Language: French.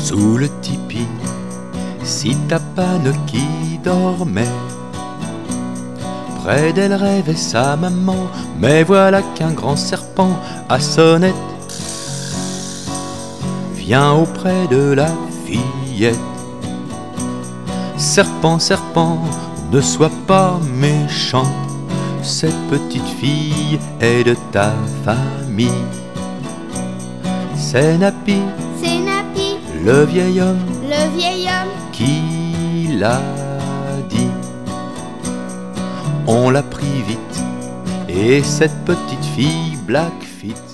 Sous le tipi, si ta panne qui dormait, près d'elle rêvait sa maman. Mais voilà qu'un grand serpent à sonnette vient auprès de la fillette. Serpent, serpent, ne sois pas méchant, cette petite fille est de ta famille. C'est Napi, le vieil homme qui l'a dit. On l'a pris vite, et cette petite fille Blackfeet